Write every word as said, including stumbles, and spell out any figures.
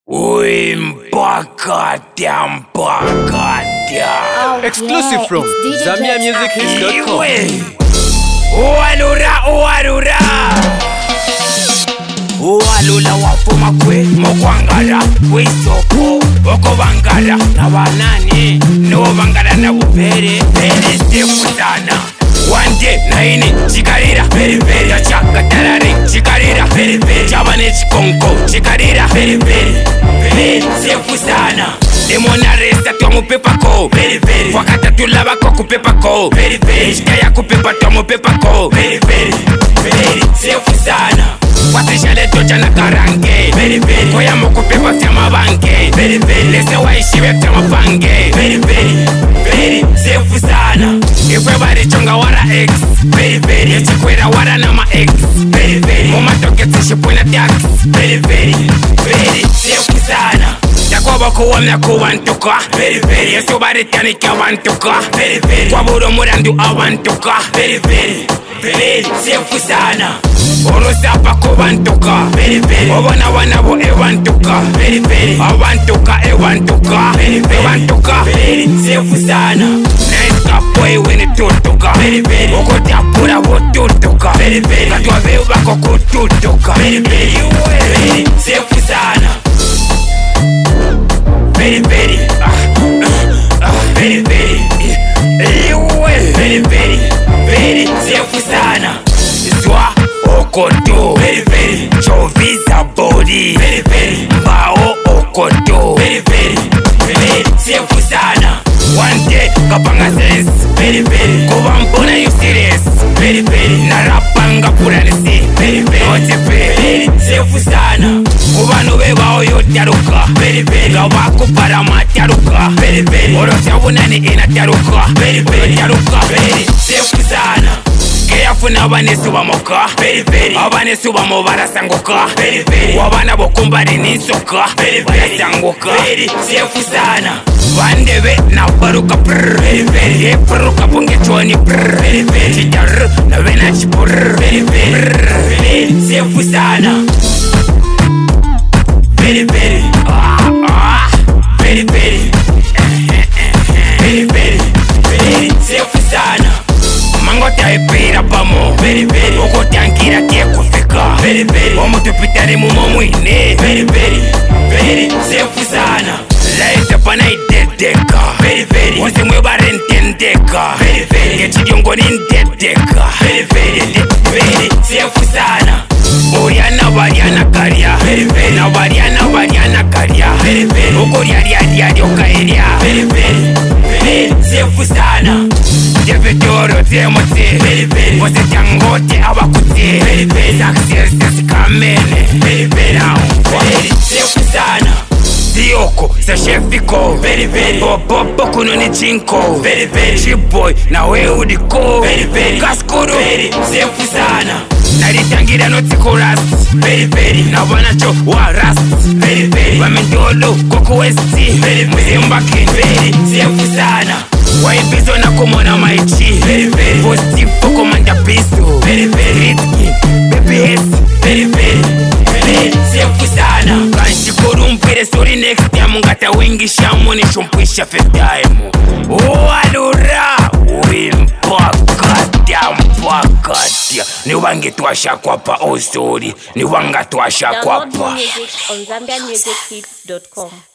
Ui, mpakatia, mpakatia. Oh, Exclusive yeah, from it's D J Zamia Music Hits dot com. Iwe Uwalura, uwalura Uwalula wafuma kwe Mokwangara, kwisoko Oko bangara, na banani No bangara na bupere Pere sefu sana One day, naini, chikarira Pere pere, chaka tarare Chikarira, pere pere, chabane chikonko Chikarira, pere pere, pere sefu sana Demona resta tuwa mupepako Pere pere, wakata tulabako kupepako Pere pere, ishkaya kupepa tuwa mupepako Pere pere, pere sefu sana Watishale tocha na karange Pere pere, koya mukupepa fya mabange Pere pere, lese waishiwe fya mapange Pere pere, pere sefu sana Ifwe bari chonga wara X Pere pere, yechikwera wara na ma X Pere pere, momatoke tishipuna tax Pere pere, pere sefu sana Yakoba kuwamya kuwantuka Pere pere, yesu bari taniki awantuka Pere pere, kwa buro murandu awantuka Pere pere, pere sefu sana Orosapa kuwantuka Pere pere, obona wanabo ewantuka Pere pere, awantuka ewantuka Pere pere, ewantuka Pere sefu sana Naiska boy wini tutuka Pere pere, okotapura wotutuka Pere pere, katwa veu bako kututuka Pere pere, pere sefu sana Pere pere, ah, ah, ah, pere pere Iwe, pere pere, pere sefu sana Zwa okoto Pere pere, chovisa body Pere pere, mbao okoto Pere pere, pere sefu sana One day, kapanga sense Pere pere, kuwa mbona you serious Pere pere, narapanga puranisi Pere pere, ote pere, pere sefu sana Kuwa nube bao yotaruka Pere pere, gawako para mataruka Pere pere, orosya unani inataruka Pere pere, taruka Pere sefu sana Keyafu abanesu bamoka Pere pere, abanesu bamo barasanguka Pere pere, wabana bokumbari ninsoka Pere pere, barasanguka Pere sefu sana Vandebe na baruka prrr Pere pere, ye baruka bunge choni prrr Pere pere, chitarr na vena chipurr Pere pere, pere sefu sana Pere pere, ah ah Pere pere, pere pere, pere sefu sana Mangota epira pamo Pere pere, okotangira kie kufika Pere pere, omutupitari mumo mwine Pere pere, pere sefu sana Laita pana idedeka Pere pere, wose mwebare ntendeka Pere pere, gechidyongo nindedeka Pere pere, pere sefu sana Oriana variana karya Pere pere, na variana variana karya Pere pere, ukoria ria ria ryoka eria Pere pere, pere sefu sana Jefetoro temote Pere pere, wose tangote abakuti Pere pere, success sikamene Pere pere, pere sefu sana Ziyoko, sa chefiko Pere pere, bobobo kuno ni chinko Pere pere, chiboy, na we udiko Pere pere, kaskuru Pere, sefu sana Naritangira noti kuras Pere pere, na wanacho wa rast Pere pere, wamendolo koko westi Pere pere, mbaki Pere, sefu sana Waibizo na kumona maichi Pere pere, posti foko manda piso Pere pere, ritki, B B S Pere pere, pere, sefu sana Kanshikuru mpire suri next time Ngata wingi shamu ni shumpisha fifth time Uwalura, uimpakatia, mpakatia Ni wangi tuasha kwapa, oh sorry Ni wanga tuasha Download kwapa music on Zamia Music Hits dot com.